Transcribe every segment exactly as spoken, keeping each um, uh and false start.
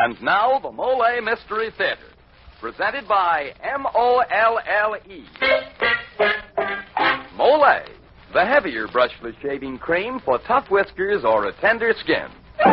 And now, the Mole Mystery Theater, presented by M O L L E. Mole, the heavier brushless shaving cream for tough whiskers or a tender skin.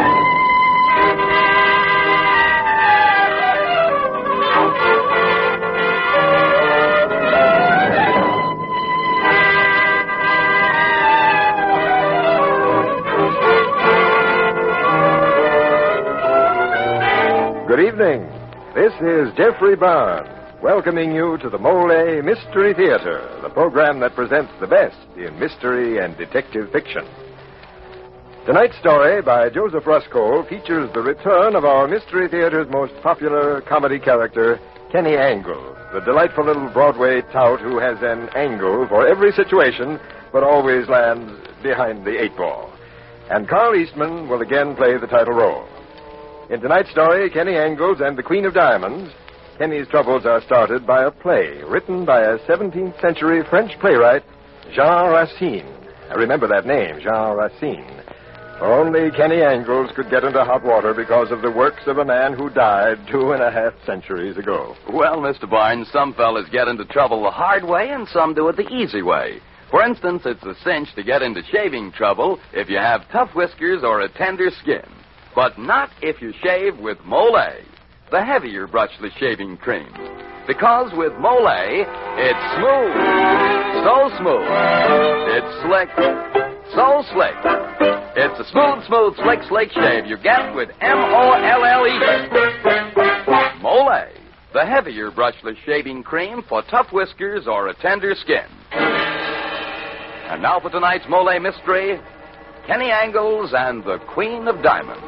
Good evening. This is Jeffrey Barnes, welcoming you to the Mole Mystery Theater, the program that presents the best in mystery and detective fiction. Tonight's story by Joseph Ruskol features the return of our Mystery Theater's most popular comedy character, Kenny Angle, the delightful little Broadway tout who has an angle for every situation, but always lands behind the eight ball. And Carl Eastman will again play the title role. In tonight's story, Kenny Angles and the Queen of Diamonds, Kenny's troubles are started by a play written by a seventeenth century French playwright, Jean Racine. I remember that name, Jean Racine. For only Kenny Angles could get into hot water because of the works of a man who died two and a half centuries ago. Well, Mister Barnes, some fellas get into trouble the hard way and some do it the easy way. For instance, it's a cinch to get into shaving trouble if you have tough whiskers or a tender skin. But not if you shave with Mole, the heavier brushless shaving cream. Because with Mole, it's smooth, so smooth. It's slick, so slick. It's a smooth, smooth, slick, slick shave you get with M O L L E. Mole, the heavier brushless shaving cream for tough whiskers or a tender skin. And now for tonight's Mole Mystery, Kenny Angles and the Queen of Diamonds.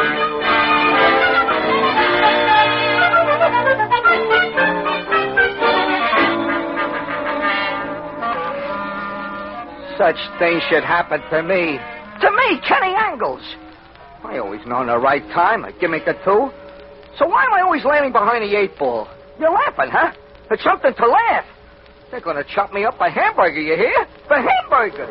Such things should happen to me. To me, Kenny Angles. I always know the right time, a gimmick or two. So why am I always landing behind the eight ball? You're laughing, huh? It's something to laugh. They're going to chop me up a hamburger, you hear? For hamburger.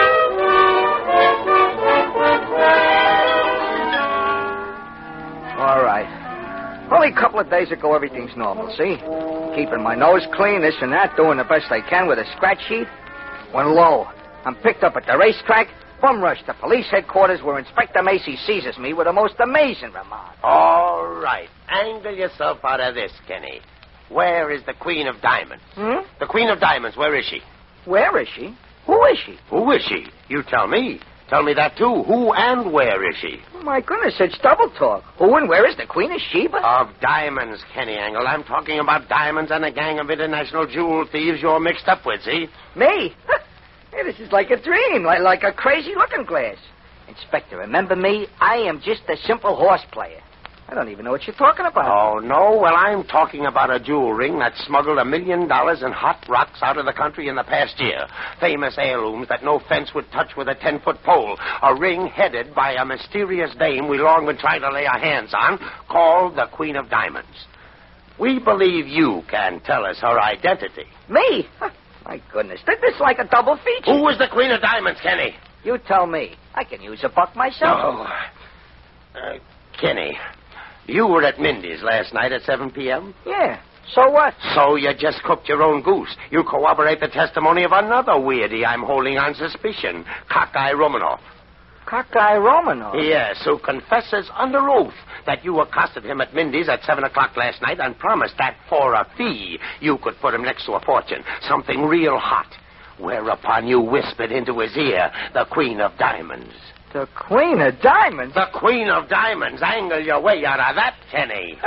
All right. Only a couple of days ago, everything's normal, see? Keeping my nose clean, this and that, doing the best I can with a scratch sheet. When lo, I'm picked up at the racetrack, bum rush to police headquarters where Inspector Macy seizes me with a most amazing remark. All right. Angle yourself out of this, Kenny. Where is the Queen of Diamonds? Hmm? The Queen of Diamonds, where is she? Where is she? Who is she? Who is she? You tell me. Tell me that, too. Who and where is she? Oh, my goodness, it's double talk. Who and where is the Queen of Sheba? Of diamonds, Kenny Angle. I'm talking about diamonds and a gang of international jewel thieves you're mixed up with, see? Me? Hey, this is like a dream, like, like a crazy looking glass. Inspector, remember me? I am just a simple horse player. I don't even know what you're talking about. Oh, no? Well, I'm talking about a jewel ring that smuggled a million dollars in hot rocks out of the country in the past year. Famous heirlooms that no fence would touch with a ten-foot pole. A ring headed by a mysterious dame we long been trying to lay our hands on, called the Queen of Diamonds. We believe you can tell us her identity. Me? My goodness, this is like a double feature. Who is the Queen of Diamonds, Kenny? You tell me. I can use a buck myself. Oh, uh, Kenny, you were at Mindy's last night at seven p.m.? Yeah. So what? So you just cooked your own goose. You corroborate the testimony of another weirdie I'm holding on suspicion, Cockeye Romanoff. Cockeye Romanoff? Yes, who confesses under oath that you accosted him at Mindy's at seven o'clock last night and promised that for a fee you could put him next to a fortune, something real hot. Whereupon you whispered into his ear, the Queen of Diamonds. The Queen of Diamonds? The Queen of Diamonds. Angle your way out of that, Kenny.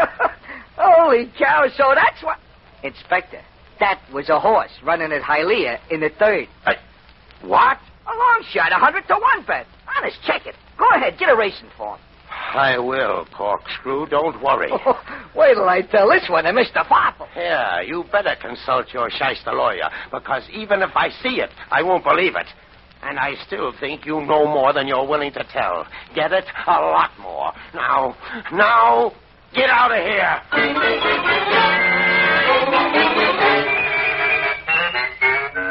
Holy cow, so that's what... Inspector, that was a horse running at Hialeah in the third. Uh, what? A long shot, a hundred to one bet. Honest, check it. Go ahead, get a racing form. I will, corkscrew. Don't worry. Oh, wait till I tell this one to Mister Popple. Yeah, you better consult your shyster lawyer, because even if I see it, I won't believe it. And I still think you know more than you're willing to tell. Get it? A lot more. Now, now, get out of here.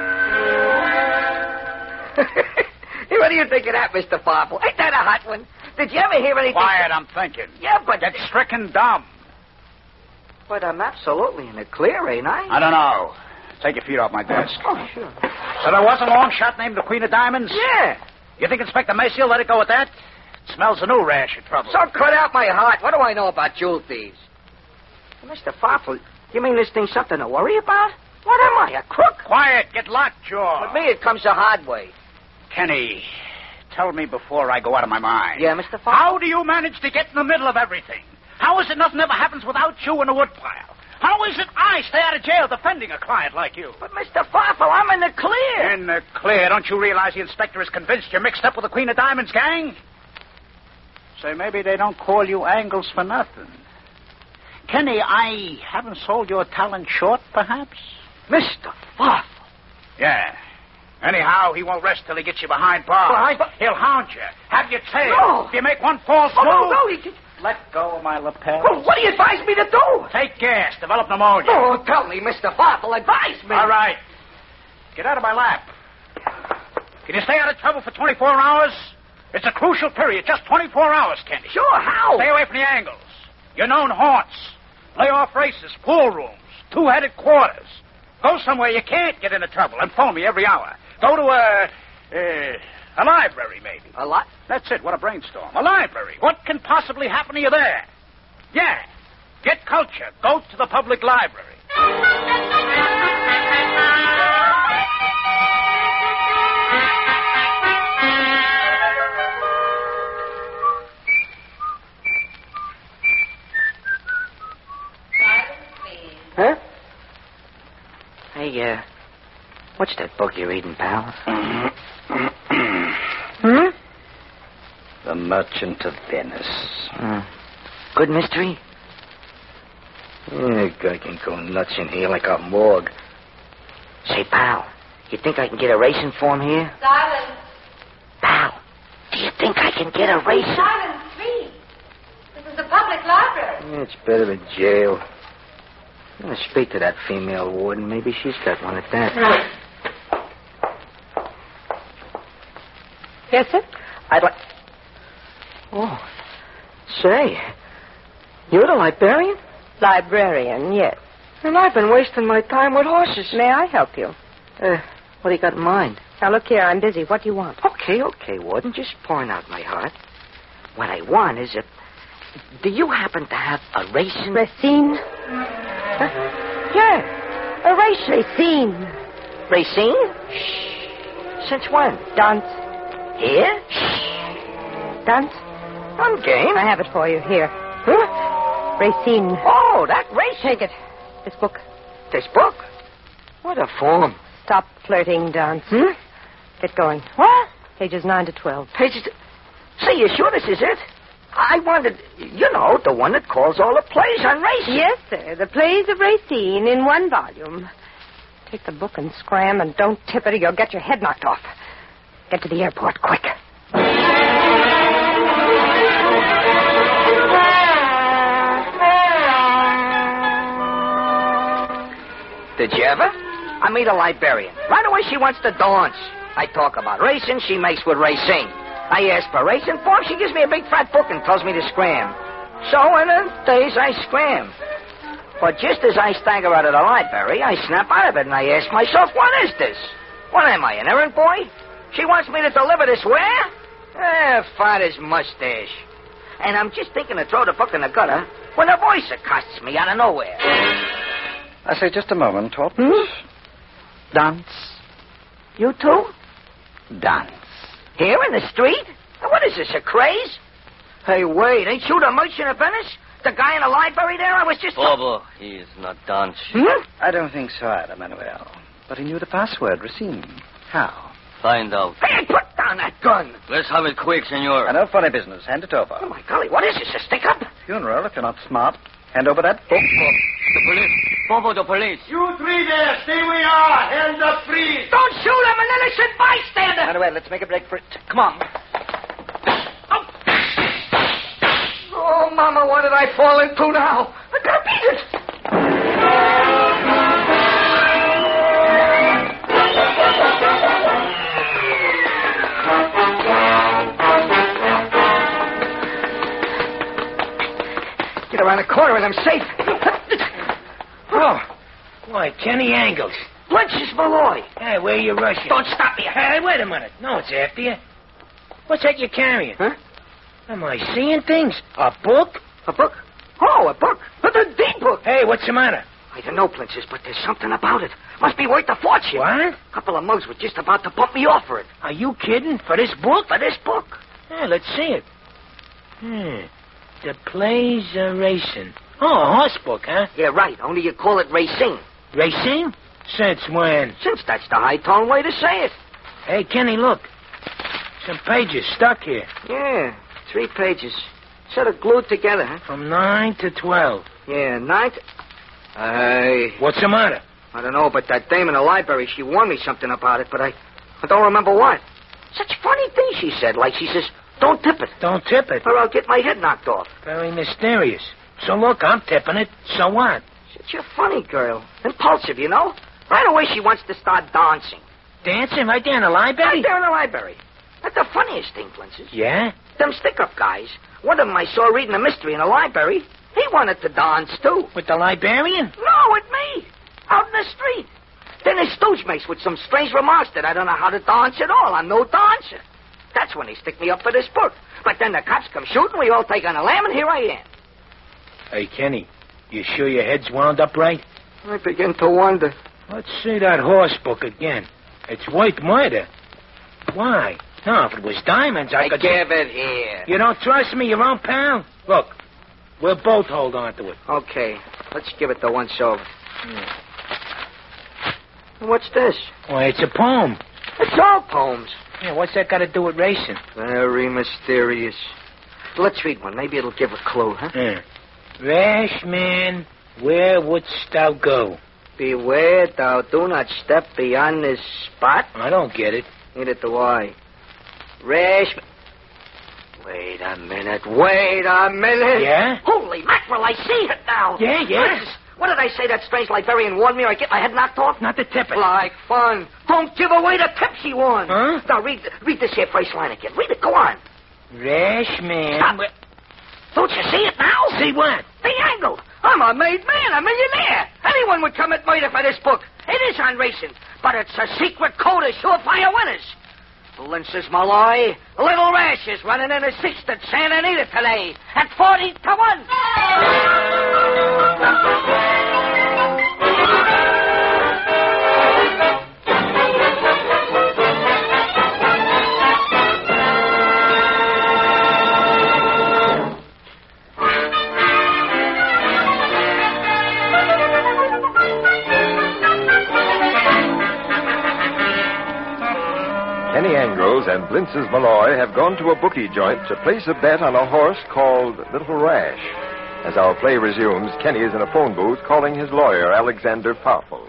What do you think of that, Mister Popple? Ain't that a hot one? Did you ever hear anything? Quiet, I'm thinking. Yeah, but... Get stricken dumb. But I'm absolutely in the clear, ain't I? I don't know. Take your feet off my desk. Oh, sure. So there was a long shot named the Queen of Diamonds? Yeah. You think Inspector Macy will let it go at that? It smells a new rash of trouble. So cut out my heart. What do I know about jewel thieves? Mister Farfel, you mean this thing's something to worry about? What am I, a crook? Quiet. Get lockjaw. With me, it comes the hard way. Kenny, tell me before I go out of my mind. Yeah, Mister Farfel? How do you manage to get in the middle of everything? How is it nothing ever happens without you in the woodpile? How is it I stay out of jail defending a client like you? But, Mister Farfel, I'm in the clear. In the clear? Don't you realize the inspector is convinced you're mixed up with the Queen of Diamonds gang? Say, maybe they don't call you Angles for nothing. Kenny, I haven't sold your talent short, perhaps? Mister Farfel. Yeah. Anyhow, he won't rest till he gets you behind bars. Behind bars? He'll hound you, have you tailed. No. If you make one false Oh, move... no, no, he... Let go of my lapel. Well, what do you advise me to do? Take gas. Develop pneumonia. Oh, tell me, Mister Farfel. Advise me. All right. Get out of my lap. Can you stay out of trouble for twenty-four hours? It's a crucial period. Just twenty-four hours, Kenny. Sure, how? Stay away from the angles. Your known haunts. Playoff races, pool rooms, two-headed quarters. Go somewhere you can't get into trouble and phone me every hour. Go to a... Uh, a library, maybe. A lot? That's it. What a brainstorm. A library. What can possibly happen to you there? Yeah. Get culture. Go to the public library. Huh? Hey, uh, what's that book you're reading, pal? Hmm? The Merchant of Venice. Hmm. Good mystery? Yeah, guy can go nuts in here like a morgue. Say, pal, you think I can get a racing form here? Silence. Pal, do you think I can get a racing... Silence, please. This is the public library. Yeah, it's better than jail. I'm going to speak to that female warden. Maybe she's got one at that. Yes, sir? I'd like... Oh, say, you're the librarian? Librarian, yes. And I've been wasting my time with horses. May I help you? Uh, what do you got in mind? Now, look here, I'm busy. What do you want? Okay, okay, Warden, just pouring out my heart. What I want is a... Do you happen to have a racing... Racine? Huh? Yeah, A race. Racine. racing? Shh. Since when? Dance. Here? Shh. Dance. I'm game. I have it for you. Here. Huh? Racine. Oh, that racing. Take it. This book. This book? What a form. Stop flirting, Dance. Hmm? Get going. What? Pages nine to twelve. Pages... Say, you sure this is it? I wanted, you know, the one that calls all the plays on racing. Yes, sir. The plays of Racine in one volume. Take the book and scram, and don't tip it or you'll get your head knocked off. Get to the airport, quick. Did you ever? I meet a librarian. Right away she wants to dance. I talk about racing, she makes with racing. I ask for racing form, she gives me a big fat book and tells me to scram. So in the days I scram. But just as I stagger out of the library, I snap out of it and I ask myself, what is this? What am I, an errand boy? She wants me to deliver this where? Eh, father's mustache. And I'm just thinking to throw the book in the gutter when a voice accosts me out of nowhere. I say, just a moment, Torp. Hmm? Dance. You too? Dance. Here in the street? What is this, a craze? Hey, wait, ain't you the merchant of Venice? The guy in the library there? I was just... Bobo, he is not dancing. Hmm? I don't think so either, Manuel. But he knew the password, Racine. How? Find out. Hey, put down that gun! Let's have it quick, senor. Uh, no funny business. Hand it over. Oh, my golly, what is this, a stick-up? Funeral, if you're not smart. Hand over that book. The police. Bobo, the police. You three there, stay where you are. Hands up, please. Don't shoot him, an innocent bystander! Manuel, let's make a break for it. Come on. Oh, Mama, what did I fall into now? I gotta beat it! Get around the corner and I'm safe. Oh. Why, Kenny Angles. Blinches Malloy. Hey, where you rushing? Don't stop me. Hey, wait a minute. No, it's after you. What's that you're carrying? Huh? Am I seeing things? A book? A book? Oh, a book. A the deed book. Hey, what's the matter? I don't know, Blinches, but there's something about it. Must be worth a fortune. What? A couple of mugs were just about to bump me off for it. Are you kidding? For this book? For this book. Yeah, let's see it. Hmm. The Plays are Racing. Oh, a horse book, huh? Yeah, right. Only you call it racing. Racing? Since when? Since that's the high-tone way to say it. Hey, Kenny, look. Some pages stuck here. Yeah, three pages. Sort of glued together, huh? From nine to twelve. Yeah, nine to... Hey. What's the matter? I don't know, but that dame in the library, she warned me something about it, but I, I don't remember what. Such funny things she said, like she says, don't tip it, Don't tip it. or I'll get my head knocked off. Very mysterious. So look, I'm tipping it. So what? Such a funny girl. Impulsive, you know? Right away she wants to start dancing. Dancing right there in the library? Right there in the library. That's the funniest thing, Blinches. Yeah? Them stick-up guys. One of them I saw reading a mystery in the library. He wanted to dance, too. With the librarian? No, with me. Out in the street. Then his stooge makes with some strange remarks that I don't know how to dance at all. I'm no dancer. That's when they stick me up for this book. But then the cops come shooting, we all take on a lamb, and here I am. Hey, Kenny, you sure your head's wound up right? I begin to wonder. Let's see that horse book again. It's worth murder. Why? No, if it was diamonds, I, I could... give it here. You don't trust me, your own pal? Look, we'll both hold on to it. Okay, let's give it the once over. What's this? Why, it's a poem. It's all poems. Yeah, what's that got to do with racing? Very mysterious. Let's read one. Maybe it'll give a clue, huh? Yeah. Rash man, where wouldst thou go? Beware thou do not step beyond this spot. I don't get it. Neither do I. Rash... Wait a minute. Wait a minute. Yeah? Holy mackerel, I see it now. Yeah, yeah. Jesus, what did I say that strange librarian warned me or I get my head knocked off? Not to tip it. Like fun. Don't give away the tip she won. Huh? Now, read, read this here first line again. Read it. Go on. Rash man... Stop it. Don't you see it now? See what? The angle. I'm a made man, a millionaire. Anyone would commit murder for this book. It is on racing, but it's a secret code of surefire winners. Blinches Malloy, Little Rash is running in a sixth at Santa Anita today at forty to one. Kenny Angles and Blintzes Malloy have gone to a bookie joint to place a bet on a horse called Little Rash. As our play resumes, Kenny is in a phone booth calling his lawyer, Alexander Farfel.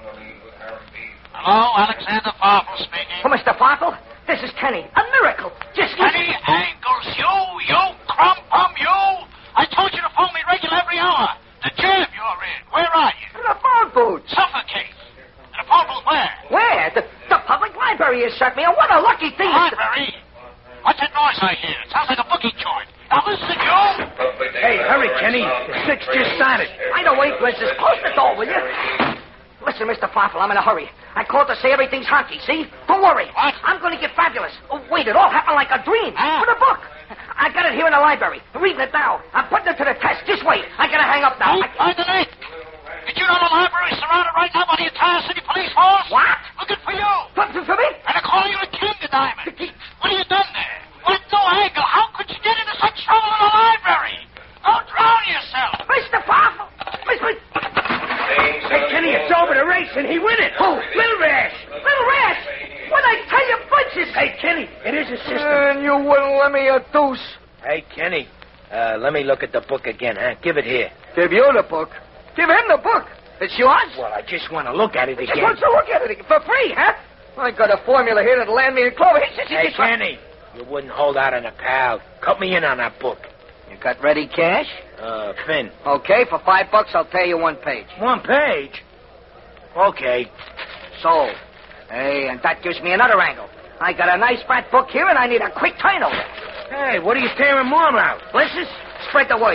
Hello, Alexander Farfel speaking. Oh, Mister Farfel, this is Kenny. A miracle. Just Kenny listen. Angles, you, you, crumb-bum, you. I told you to phone me regular every hour. The jam you're in. Where are you? In the phone booth. Suffocate. The phone booth where? Where? The, the public library has shut me. And what a lucky thing. Library. What's that noise I hear? It sounds like a booking joint. Now listen, you. Hey, hurry, Kenny. The six just started. I know, wait, Blinches. Close the door, will you? Listen, Mister Farfel, I'm in a hurry. I called to say everything's honky, see? Don't worry. What? I'm going to get fabulous. Oh, wait, it all happened like a dream. Ah. For the book. I got it here in the library. I'm reading it now. I'm putting it to the test. Just wait. I got to hang up now. Don't I... find the link. Did you know the library is surrounded right now by the entire city police force? What? Looking for you. For, for, for me? And they're calling you to King the Diamond. What have you done there? What no angle? How could you get into such trouble in the library? Don't drown yourself. Mister Farfel. Mister... Hey, Kenny, it's over the race, and he win it. Who? Little Rash. Little Rash. What I tell you, Blinches? Hey, Kenny, it is a system. And you wouldn't let me a deuce. Hey, Kenny, uh, let me look at the book again, huh? Give it here. Give you the book. Give him the book. It's yours? Well, I just want to look at it Just again. want to look at it for free, huh? I got a formula here that'll land me in clover. Hey, Kenny, you wouldn't hold out on a pal. Cut me in on that book. You got ready cash? Uh, Finn. Okay, for five bucks, I'll pay you one page. One page? Okay. Sold. Hey, and that gives me another angle. I got a nice fat book here, and I need a quick turnover. Hey, what are you tearing more out? Blinches, spread the word.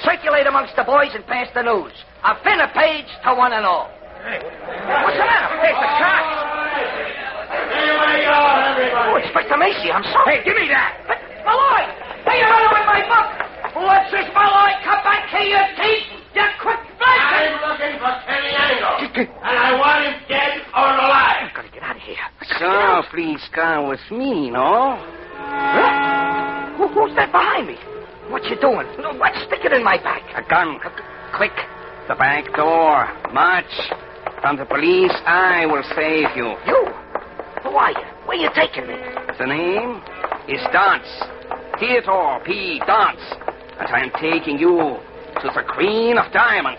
circulate amongst the boys and pass the news. A finna page to one and all. What's the matter? There's the cops. Here we go, everybody. Oh, Inspector Macy, I'm sorry. Hey, give me that. But, Malloy! Hey, you're running with my book! What's this, Malloy? Come back here, you thief! You quick I'm looking for Kenny Angle. And I want him dead or alive. I've got to get out of here. So, please come with me, no? Huh? Who, who's that behind me? What you doing? No, what? Stick it in my back. A gun. Quick. The back door. March. From the police, I will save you. You? Who are you? Where you taking me? The name is Dance. Theodore P. Dance. And I am taking you to the Queen of Diamonds.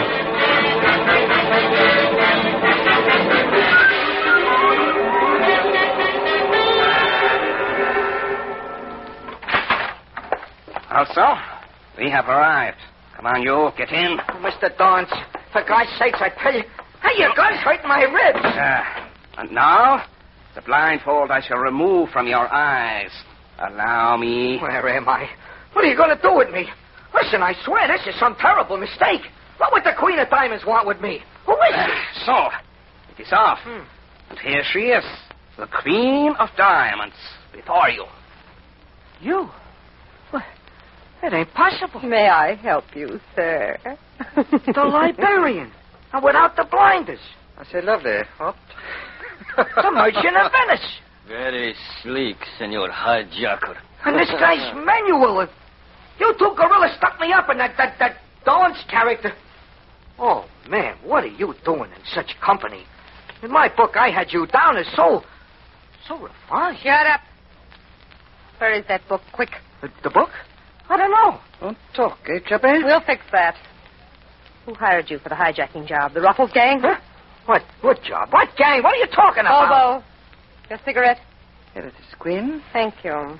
Also, we have arrived. Come on, you, get in. Oh, Mister Dance, for God's sakes, I tell you, hey, your gun's hurting my ribs. Uh, and now, the blindfold I shall remove from your eyes. Allow me. Where am I? What are you going to do with me? Listen, I swear this is some terrible mistake. What would the Queen of Diamonds want with me? Who is Uh, she? so, it is off. Hmm. And here she is, the Queen of Diamonds, before you. You? What? It ain't possible. May I help you, sir? The librarian. And without the blinders. I say, lovely. What? The Merchant of Venice. Very sleek, Senor Hijacker. And this guy's manual. And you two gorillas stuck me up in that, that, that Dawn's character. Oh, man, what are you doing in such company? In my book, I had you down as so... so refined. Shut up. Where is that book? Quick. The, the book? I don't know. Don't talk, eh, Chubby? We'll fix that. Who hired you for the hijacking job? The Ruffles gang? Huh? What? What job? What gang? What are you talking about? Bobo. Your cigarette? Here it is, Queen. Thank you.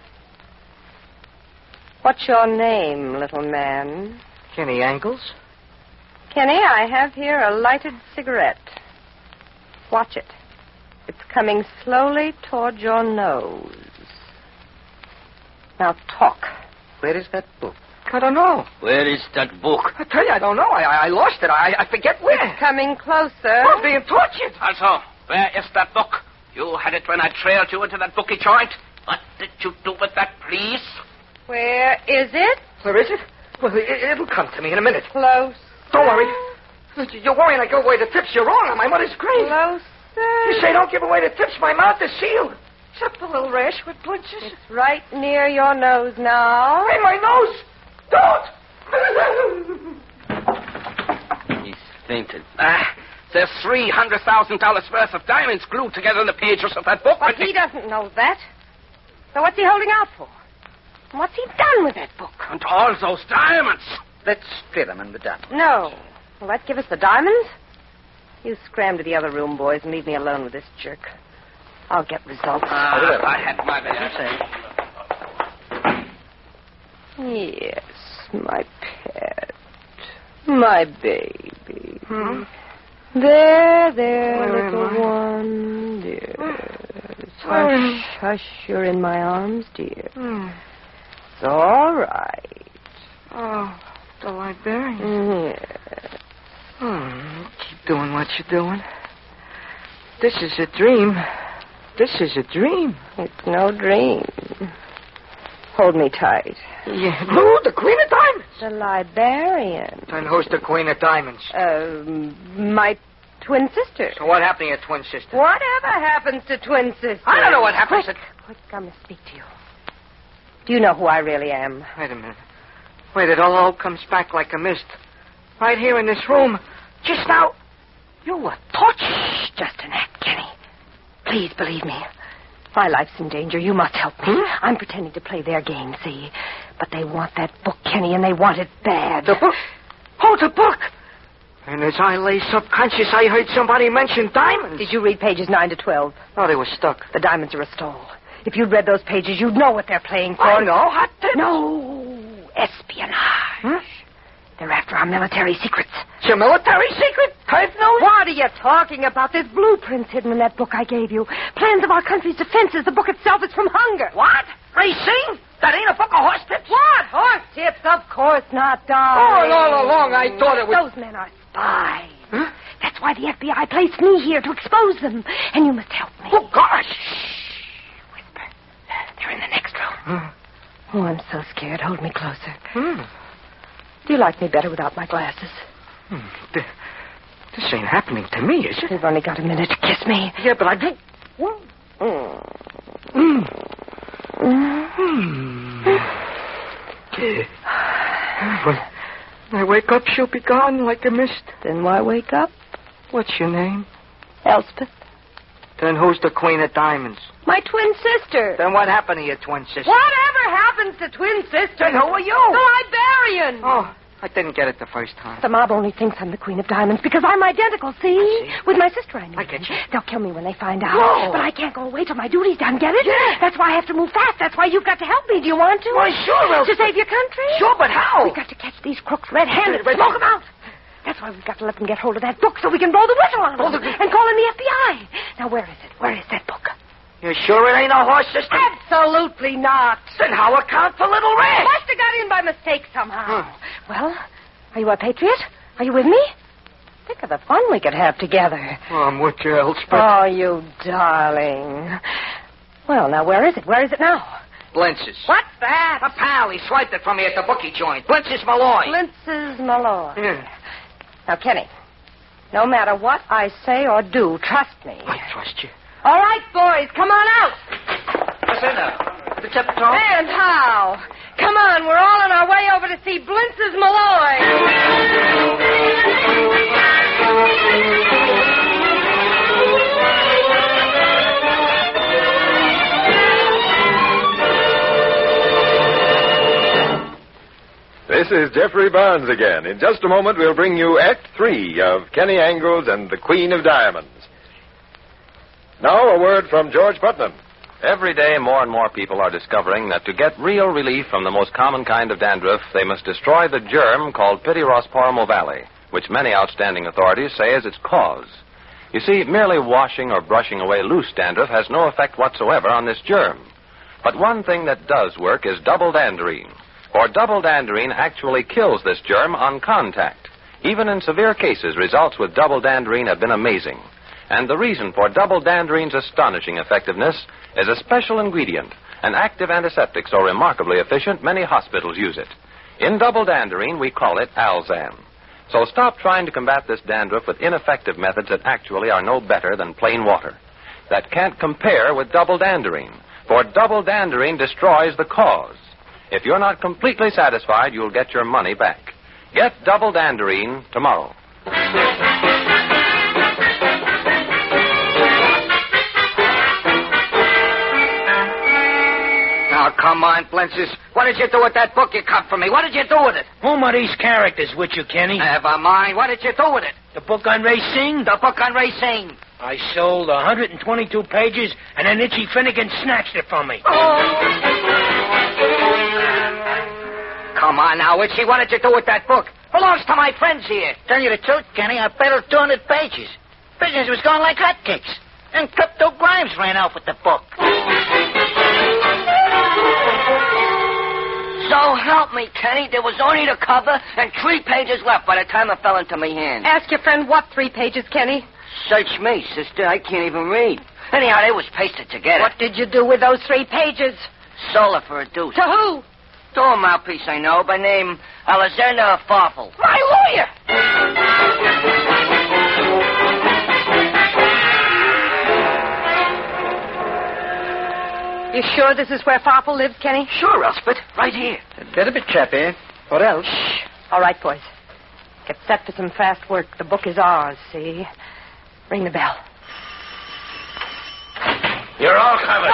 What's your name, little man? Kenny Angles? Kenny, I have here a lighted cigarette. Watch it. It's coming slowly toward your nose. Now talk. Where is that book? I don't know. Where is that book? I tell you, I don't know. I, I, I lost it. I, I forget where. It's coming closer. I'm being tortured. Also, where is that book? You had it when I trailed you into that bookie joint. What did you do with that, please? Where is it? Where is it? Well, it, it'll come to me in a minute. Close. Don't worry. You're worrying I give away the tips. You're wrong on my mother's grave. Closer. You say don't give away the tips. My mouth is sealed. Except a little rash with blisters. It's right near your nose now. Hey, my nose! Don't! He's fainted. Ah, there's three hundred thousand dollars worth of diamonds glued together in the pages of that book. But he doesn't know that. So what's he holding out for? And what's he done with that book? And all those diamonds. Let's clear them in the diamond. No. Will that give us the diamonds? You scram to the other room, boys, and leave me alone with this jerk. I'll get results. Ah, I had my best. Yes, my pet. My baby. Hmm? There, there, Where little am I? one, dear. Hush, hush, you're in my arms, dear. Hmm. It's all right. Oh, the librarian. Yes. Hmm. Keep doing what you're doing. This is a dream. This is a dream. It's no dream. Hold me tight. Yeah. Who? The Queen of Diamonds? The librarian. And who's the Queen of Diamonds? Um, my twin sister. So what happened to your twin sister? Whatever happens to twin sisters? I don't know what happens Quick, to... quick, I must speak to you. Do you know who I really am? Wait a minute. Wait, it all comes back like a mist. Right here in this room. Just now, you were tortured. Shh, just an act, Kenny. Please believe me. My life's in danger. You must help me. Hmm? I'm pretending to play their game, see? But they want that book, Kenny, and they want it bad. The book? Oh, the book! And as I lay subconscious, I heard somebody mention diamonds. Did you read pages nine to twelve? Oh, they were stuck. The diamonds are a stall. If you'd read those pages, you'd know what they're playing for. I know. Hot tips. No, espionage. Hmm? They're after our military secrets. It's your military secret? Turf news? What are you talking about? There's blueprints hidden in that book I gave you. Plans of our country's defenses. The book itself is from Hunger. What? Racine? That ain't a book of horse tips? What? Horse tips? Of course not, Oh, darling. all along I thought it was... Those men are spies. Huh? That's why the F B I placed me here, to expose them. And you must help me. Oh, gosh. Shh. Whisper. They're in the next room. Hmm. Oh, I'm so scared. Hold me closer. Hmm. Do you like me better without my glasses? Hmm. Th- This ain't happening to me, is it? You've only got a minute to kiss me. Yeah, but I think... Mm. Mm. Mm. When I wake up, she'll be gone like a mist. Then why wake up? What's your name? Elspeth. Then who's the Queen of Diamonds? My twin sister. Then what happened to your twin sister? Whatever happens to twin sisters? Then who are you? The Liberian. Oh, I didn't get it the first time. The mob only thinks I'm the Queen of Diamonds because I'm identical, see? see. With my sister, I mean. I get you. They'll kill me when they find out. No. But I can't go away till my duty's done, get it? Yeah. That's why I have to move fast. That's why you've got to help me. Do you want to? Why, sure, To Elspeth. save your country? Sure, but how? We've got to catch these crooks red-handed. Red- Smoke them out. That's why we've got to let them get hold of that book so we can blow the whistle on them Blow the- and call in the F B I. Now, where is it? Where is that book? You sure it ain't a horse system? Absolutely not. Then how account for Little Red? Must have got in by mistake somehow. Huh. Well, are you a patriot? Are you with me? Think of the fun we could have together. Oh, I'm with you, Elspeth. Oh, you darling. Well, now, where is it? Where is it now? Blintz's. What's that? A pal. He swiped it from me at the bookie joint. Blintz's Malloy. Blintz's Malloy. Yeah. Now, Kenny, no matter what I say or do, trust me. I trust you. All right, boys, come on out. What's in there? The tip top? And how? Come on, we're all on our way over to see Blintz's Malloy. This is Jeffrey Barnes again. In just a moment, we'll bring you Act Three of Kenny Angles and the Queen of Diamonds. Now, a word from George Putnam. Every day, more and more people are discovering that to get real relief from the most common kind of dandruff, they must destroy the germ called Pityrosporum ovale, which many outstanding authorities say is its cause. You see, merely washing or brushing away loose dandruff has no effect whatsoever on this germ. But one thing that does work is double danderine. For double danderine actually kills this germ on contact. Even in severe cases, results with double danderine have been amazing. And the reason for double danderine's astonishing effectiveness is a special ingredient, an active antiseptic so remarkably efficient many hospitals use it. In double danderine, we call it Alzan. So stop trying to combat this dandruff with ineffective methods that actually are no better than plain water. That can't compare with double danderine, for double danderine destroys the cause. If you're not completely satisfied, you'll get your money back. Get double danderine tomorrow. Now, come on, Blintz's. What did you do with that book you cut from me? What did you do with it? Whom are these characters with you, Kenny? Never mind. What did you do with it? The book on racing? The book on racing. I sold one hundred twenty-two pages, and then Itchy Finnegan snatched it from me. Come on now, Itchy. What did you do with that book? Belongs to my friends here. Tell you the truth, Kenny, I bet it was two hundred pages. Business was going like hotcakes. And Crypto Grimes ran off with the book. So help me, Kenny. There was only the cover and three pages left by the time it fell into my hand. Ask your friend what three pages, Kenny. Search me, sister. I can't even read. Anyhow, they was pasted together. What did you do with those three pages? Sold it for a deuce. To who? To a mouthpiece I know by name Alexander Farfel. My lawyer! You sure this is where Farfel lives, Kenny? Sure, Elspeth. Right here. A bit of a chap here. What else? Shh. All right, boys. Get set for some fast work. The book is ours, see? Ring the bell. You're all covered.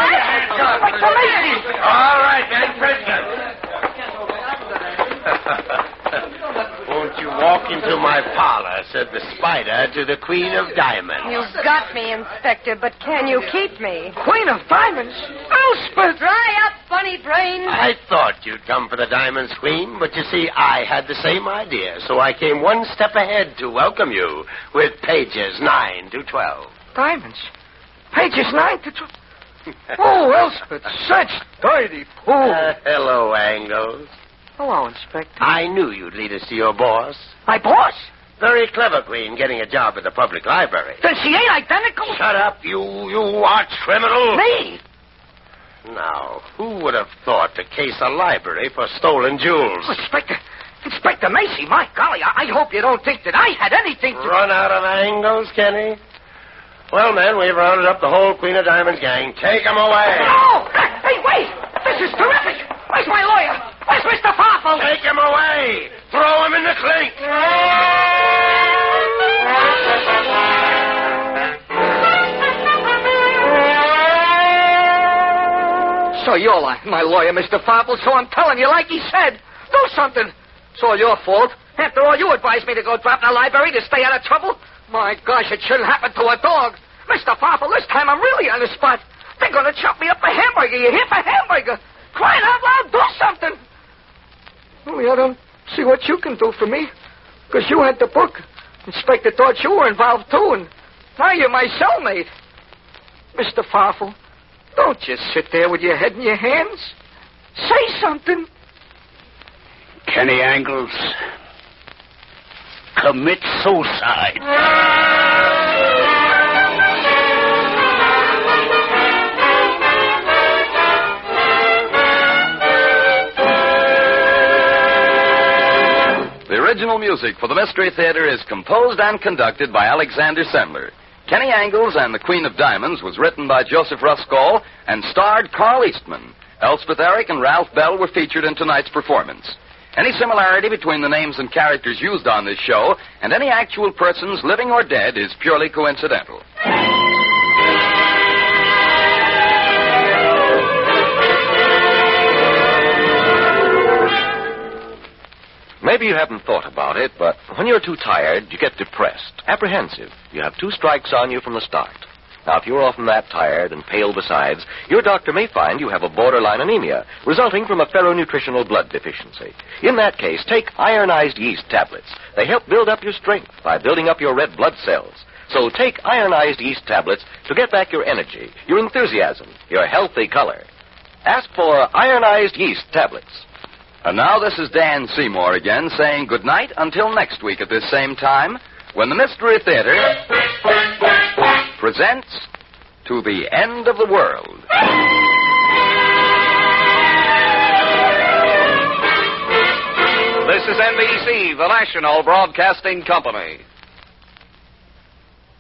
All right, men, prisoner. Won't you walk into my parlor, said the spider to the Queen of Diamonds. You've got me, Inspector, but can you keep me? Queen of Diamonds? Elspeth! Dry up, bunny brain. I thought you'd come for the Diamonds, Queen, but you see, I had the same idea, so I came one step ahead to welcome you with pages nine to twelve. Diamonds? Pages nine to twelve? Oh, Elspeth, such dirty poo. Uh, hello, Angles. Hello, Inspector. I knew you'd lead us to your boss. My boss? Very clever, Queen, getting a job at the public library. Then she ain't identical? Shut up, you, you arch criminal. Me? Now, who would have thought to case a library for stolen jewels? Oh, Inspector, Inspector Macy, my golly, I, I hope you don't think that I had anything to... Run out of Angles, Kenny? Well, men, we've rounded up the whole Queen of Diamonds gang. Take them away. No! Hey, wait! This is terrific! Where's my lawyer? Where's Mister Farfel? Take him away! Throw him in the clink! So you're like my lawyer, Mister Farfel, so I'm telling you, like he said, do something. It's all your fault. After all, you advised me to go drop in the library to stay out of trouble. My gosh, it shouldn't happen to a dog. Mister Farfel, this time I'm really on the spot. They're going to chop me up for hamburger. You hear? For hamburger. Crying out loud, do something. Only I don't see what you can do for me. Because you had the book. Inspector thought you were involved, too, and now you're my cellmate. Mister Farfel, don't just sit there with your head in your hands. Say something. Kenny Angles, commit suicide. The original music for the Mystery Theater is composed and conducted by Alexander Sendler. Kenny Angles and the Queen of Diamonds was written by Joseph Ruskall and starred Carl Eastman. Elspeth Eric and Ralph Bell were featured in tonight's performance. Any similarity between the names and characters used on this show and any actual persons, living or dead, is purely coincidental. Maybe you haven't thought about it, but when you're too tired, you get depressed, apprehensive. You have two strikes on you from the start. Now, if you're often that tired and pale besides, your doctor may find you have a borderline anemia, resulting from a ferronutritional blood deficiency. In that case, take ironized yeast tablets. They help build up your strength by building up your red blood cells. So take ironized yeast tablets to get back your energy, your enthusiasm, your healthy color. Ask for ironized yeast tablets. And now this is Dan Seymour again saying good night until next week at this same time when the Mystery Theater presents To the End of the World. This is N B C, the national broadcasting company.